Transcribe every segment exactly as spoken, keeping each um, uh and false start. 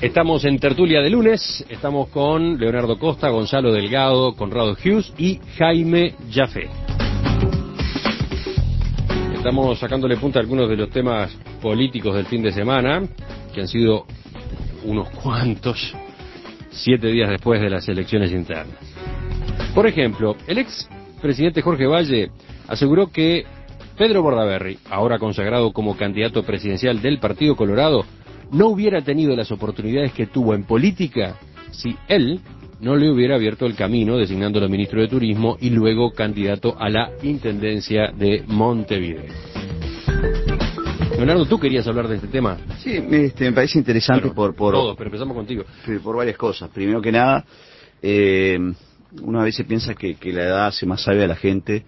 Estamos en Tertulia de lunes, estamos con Leonardo Costa, Gonzalo Delgado, Conrado Hughes y Jaime Jaffe. Estamos sacándole punta a algunos de los temas políticos del fin de semana, que han sido unos cuantos, siete días después de las elecciones internas. Por ejemplo, el ex presidente Jorge Valle aseguró que Pedro Bordaberry, ahora consagrado como candidato presidencial del Partido Colorado, no hubiera tenido las oportunidades que tuvo en política si él no le hubiera abierto el camino designándolo ministro de Turismo y luego candidato a la Intendencia de Montevideo. Leonardo, ¿tú querías hablar de este tema? Sí, este, me parece interesante bueno, por, por... todos, pero empezamos contigo. Por varias cosas. Primero que nada, eh, uno a veces piensa que, que la edad hace más sabia a la gente,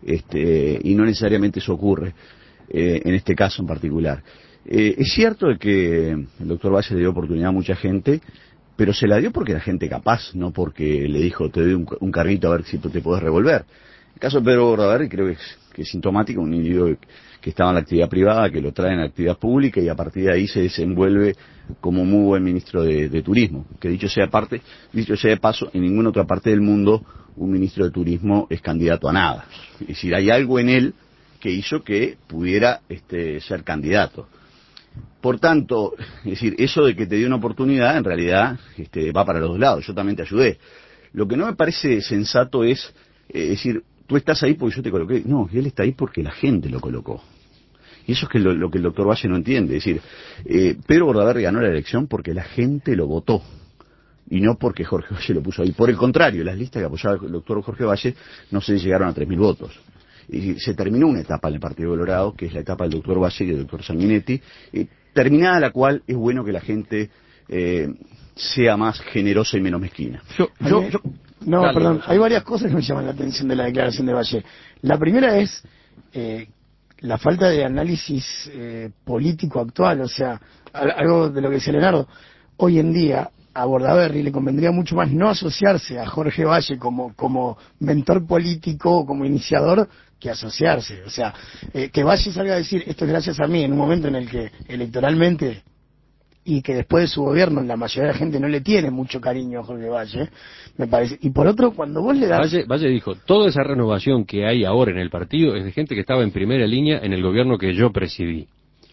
este, y no necesariamente eso ocurre, eh, en este caso en particular. Eh, es cierto de que el doctor Valle le dio oportunidad a mucha gente, pero se la dio porque era gente capaz, no porque le dijo, te doy un, un carrito a ver si te podés revolver. El caso de Pedro Bordaberry creo que es, que es sintomático, un individuo que estaba en la actividad privada, que lo trae en la actividad pública y a partir de ahí se desenvuelve como muy buen ministro de, de Turismo. Que dicho sea parte, dicho sea de paso, en ninguna otra parte del mundo un ministro de Turismo es candidato a nada. Es decir, hay algo en él que hizo que pudiera este, ser candidato. Por tanto, es decir, eso de que te dio una oportunidad, en realidad este, va para los dos lados. Yo también te ayudé. Lo que no me parece sensato es, eh, decir, tú estás ahí porque yo te coloqué. No, él está ahí porque la gente lo colocó. Y eso es que lo, lo que el doctor Valle no entiende. Es decir, eh, Pedro Bordaberry ganó la elección porque la gente lo votó. Y no porque Jorge Valle lo puso ahí. Por el contrario, las listas que apoyaba el doctor Jorge Valle no se llegaron a tres mil votos. Y se terminó una etapa en el Partido Colorado, que es la etapa del doctor Valle y del doctor Sanguinetti, eh, terminada la cual es bueno que la gente eh, sea más generosa y menos mezquina. Yo, yo, yo, no, dale, perdón, hay varias cosas que me llaman la atención de la declaración de Valle. La primera es eh, la falta de análisis eh, político actual, o sea, algo de lo que decía Leonardo. Hoy en día a Bordaberry le convendría mucho más no asociarse a Jorge Valle como, como mentor político o como iniciador que asociarse. O sea, eh, que Valle salga a decir esto es gracias a mí en un momento en el que electoralmente y que después de su gobierno la mayoría de la gente no le tiene mucho cariño a Jorge Valle, me parece. Y por otro, cuando vos le das... Valle, Valle dijo, toda esa renovación que hay ahora en el partido es de gente que estaba en primera línea en el gobierno que yo presidí.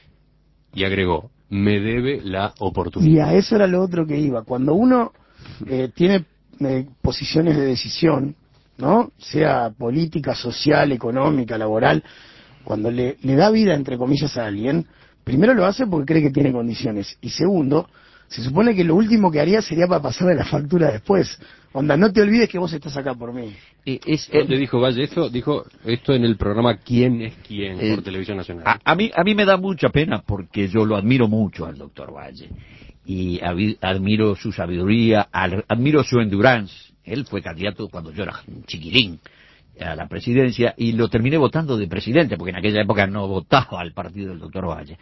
Y agregó, me debe la oportunidad. Y a eso era lo otro que iba. Cuando uno eh, tiene eh, posiciones de decisión, ¿no? Sea política, social, económica, laboral, cuando le, le da vida, entre comillas, a alguien, primero lo hace porque cree que tiene condiciones. Y segundo, se supone que lo último que haría sería para pasarle la factura después. Onda, no te olvides que vos estás acá por mí. Eh, es, ¿Dónde dijo Valle esto? Dijo esto en el programa ¿Quién es quién? Eh, por Televisión Nacional. A, a, mí, a mí me da mucha pena porque yo lo admiro mucho al doctor Valle. Y admiro su sabiduría, admiro su endurance. Él fue candidato cuando yo era un chiquirín a la presidencia y lo terminé votando de presidente porque en aquella época no votaba al partido del doctor Valle.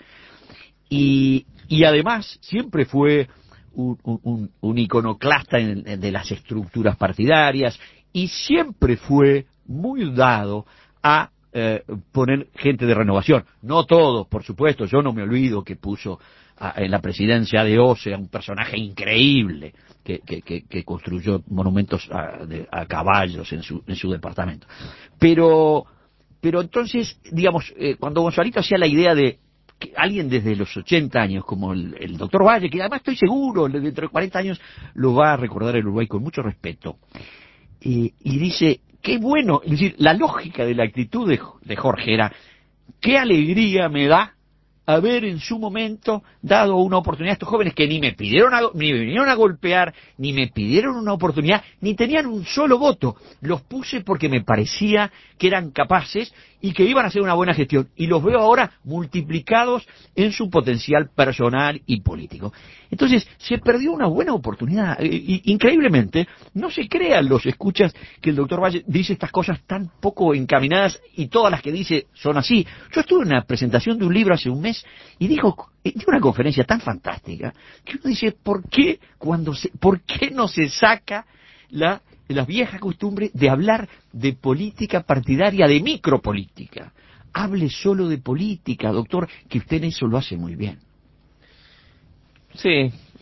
Y, y además siempre fue un, un, un iconoclasta en, en de las estructuras partidarias y siempre fue muy dado a eh, poner gente de renovación. No todos, por supuesto, yo no me olvido que puso a, en la presidencia de Ose a un personaje increíble que, que, que, que construyó monumentos a, de, a caballos en su, en su departamento. Pero, pero entonces, digamos, eh, cuando Gonzalito hacía la idea de que alguien desde los ochenta años, como el, el doctor Valle, que además estoy seguro, dentro de cuarenta años lo va a recordar el Uruguay con mucho respeto, y, y dice, qué bueno, es decir, la lógica de la actitud de, de Jorge era, qué alegría me da haber en su momento dado una oportunidad a estos jóvenes que ni me pidieron a, ni me vinieron a golpear, ni me pidieron una oportunidad, ni tenían un solo voto. Los puse porque me parecía que eran capaces y que iban a hacer una buena gestión. Y los veo ahora multiplicados en su potencial personal y político. Entonces, se perdió una buena oportunidad. I- increíblemente, no se crean los escuchas que el doctor Valle dice estas cosas tan poco encaminadas y todas las que dice son así. Yo estuve en una presentación de un libro hace un mes y dijo, dio una conferencia tan fantástica que uno dice, ¿por qué cuando se, por qué no se saca la la vieja costumbre de hablar de política partidaria, de micropolítica? Hable solo de política, doctor, que usted en eso lo hace muy bien. Sí,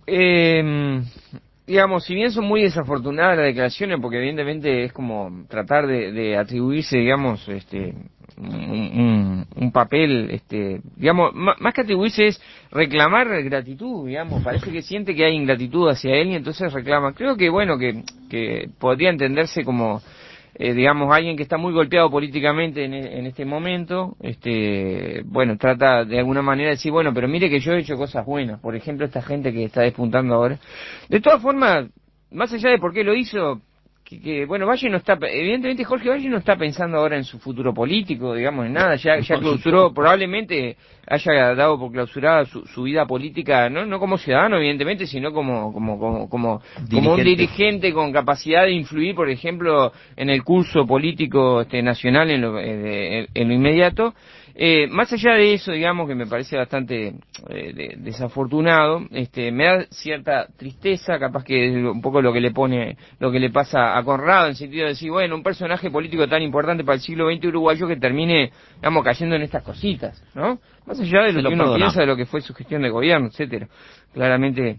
Eh, digamos, si bien son muy desafortunadas las declaraciones, porque evidentemente es como tratar de, de atribuirse, digamos, este, un, un, un papel, este, digamos, más, más que atribuirse es reclamar gratitud, digamos, parece que siente que hay ingratitud hacia él y entonces reclama. Creo que, bueno, que, que podría entenderse como, eh, digamos, alguien que está muy golpeado políticamente en, en este momento, este, bueno, trata de alguna manera de decir, bueno, pero mire que yo he hecho cosas buenas, por ejemplo, esta gente que está despuntando ahora. De todas formas, más allá de por qué lo hizo, que, que bueno, Valle no está, evidentemente Jorge Valle no está pensando ahora en su futuro político, digamos, en nada, ya, ya clausuró, probablemente haya dado por clausurada su, su vida política, no no como ciudadano, evidentemente, sino como como como como, como un dirigente con capacidad de influir, por ejemplo, en el curso político este, nacional en lo, eh, en lo inmediato. Eh, más allá de eso, digamos, que me parece bastante eh, de, desafortunado, este, me da cierta tristeza, capaz que es un poco lo que le pone, lo que le pasa a Conrado, en el sentido de decir, bueno, un personaje político tan importante para el siglo veinte uruguayo que termine, digamos, cayendo en estas cositas, ¿no? Más allá de lo, lo que uno perdonamos. Piensa de lo que fue su gestión de gobierno, etcétera. Claramente,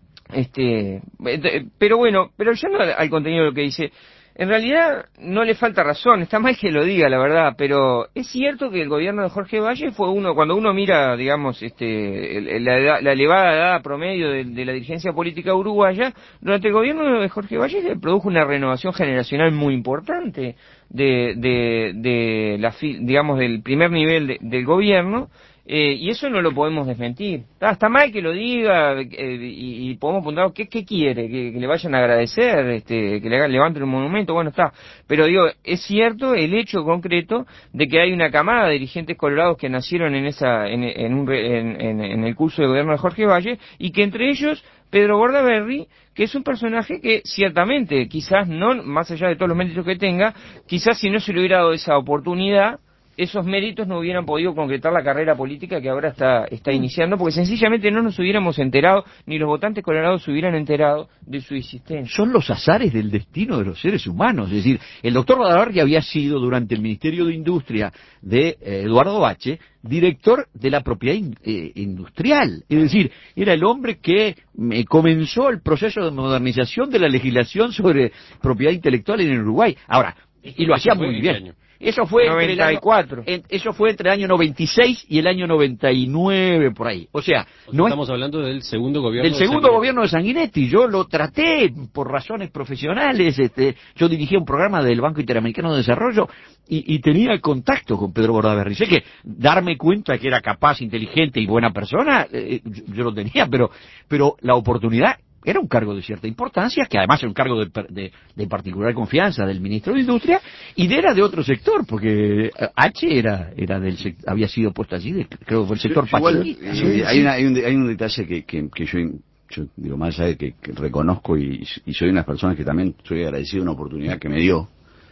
este, pero bueno, pero ya no al contenido de lo que dice. En realidad no le falta razón, está mal que lo diga, la verdad, pero es cierto que el gobierno de Jorge Valle fue uno, cuando uno mira, digamos, este, la, edad, la elevada edad promedio de, de la dirigencia política uruguaya, durante el gobierno de Jorge Valle se produjo una renovación generacional muy importante de, de, de la, digamos, del primer nivel de, del gobierno. Eh, y eso no lo podemos desmentir. Está, está mal que lo diga eh, y, y podemos apuntar, ¿qué, qué quiere? ¿Que, que le vayan a agradecer? Este, ¿que le hagan, levanten un monumento? Bueno, está. Pero digo, es cierto el hecho concreto de que hay una camada de dirigentes colorados que nacieron en esa en, en, un, en, en, en el curso de gobierno de Jorge Valle y que entre ellos Pedro Bordaberry, que es un personaje que ciertamente, quizás no, más allá de todos los méritos que tenga, quizás si no se le hubiera dado esa oportunidad, esos méritos no hubieran podido concretar la carrera política que ahora está está iniciando, porque sencillamente no nos hubiéramos enterado, ni los votantes colorados se hubieran enterado de su existencia. Son los azares del destino de los seres humanos. Es decir, el doctor Bordaberry había sido durante el Ministerio de Industria de eh, Eduardo Bache director de la propiedad in, eh, industrial. Es decir, era el hombre que eh, comenzó el proceso de modernización de la legislación sobre propiedad intelectual en Uruguay. Ahora, y lo hacía muy bien. Eso fue noventa y cuatro. Entre el año, eso fue entre el año noventa y seis y el año noventa y nueve, por ahí. O sea, o sea no estamos es, hablando del segundo gobierno del de segundo gobierno de Sanguinetti. Yo lo traté por razones profesionales. Este, yo dirigía un programa del Banco Interamericano de Desarrollo y, y tenía contacto con Pedro Bordaberry. Sé que darme cuenta que era capaz, inteligente y buena persona, eh, yo, yo lo tenía, pero, pero la oportunidad... Era un cargo de cierta importancia, que además era un cargo de, de, de particular confianza del ministro de Industria, y de, era de otro sector, porque H era era del había sido puesto allí, de, creo que fue el sector pachequista. Eh, hay, una, hay, un, hay un detalle que, que, que yo, yo digo, más allá de que, que reconozco y, y soy una de las personas que también soy agradecido de una oportunidad que me dio,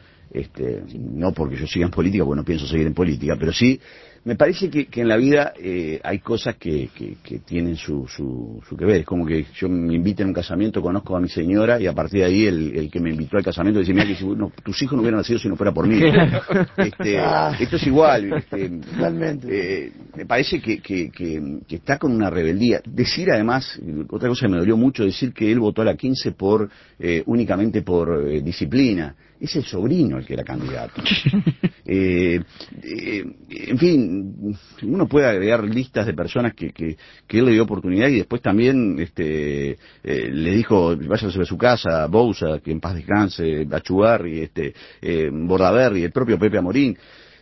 este, no porque yo siga en política, porque no pienso seguir en política, pero sí me parece que, que en la vida eh, hay cosas que, que, que tienen su, su, su que ver. Es como que yo me invito a un casamiento, conozco a mi señora y a partir de ahí el, el que me invitó al casamiento dice, mira que si, no, tus hijos no hubieran nacido si no fuera por mí. este, ah, esto es igual. Este, eh, me parece que, que, que, que está con una rebeldía. Decir además, otra cosa que me dolió mucho, decir que él votó a la quince por eh, únicamente por eh, disciplina. Es el sobrino el que era candidato. eh, eh, en fin, uno puede agregar listas de personas que, que, que él le dio oportunidad y después también este, eh, le dijo, váyase a su casa, Bouza, que en paz descanse, Achugarri, este, eh, Bordaberry, el propio Pepe Amorín.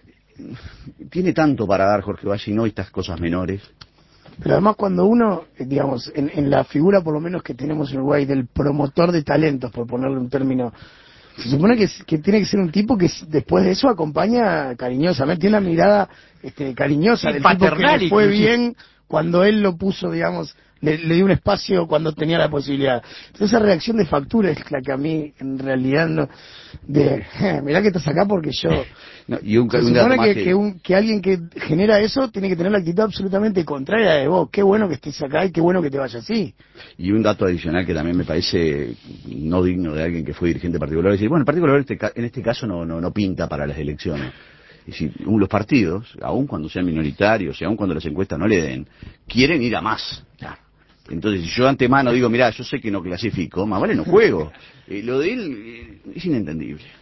Tiene tanto para dar Jorge Valle y no estas cosas menores. Pero además cuando uno, digamos, en, en la figura por lo menos que tenemos en Uruguay del promotor de talentos, por ponerle un término, se supone que, que tiene que ser un tipo que después de eso acompaña cariñosamente, tiene una mirada este, cariñosa sí, del tipo que le fue bien cuando él lo puso, digamos, le, le dio un espacio cuando tenía la posibilidad. Entonces esa reacción de factura es la que a mí en realidad no... de eh, mirá que estás acá porque yo... No, y un, se un supone que, que... Que, un, que alguien que genera eso tiene que tener la actitud absolutamente contraria de vos. Qué bueno que estés acá y qué bueno que te vaya así. Y un dato adicional que también me parece no digno de alguien que fue dirigente particular, es decir, bueno, el Partido Colorado en este caso no, no, no pinta para las elecciones. Es decir, los partidos, aun cuando sean minoritarios y aun cuando las encuestas no le den, quieren ir a más. Claro. Entonces, si yo de antemano digo, mirá, yo sé que no clasifico, más vale no juego. Eh, lo de él eh, es inentendible.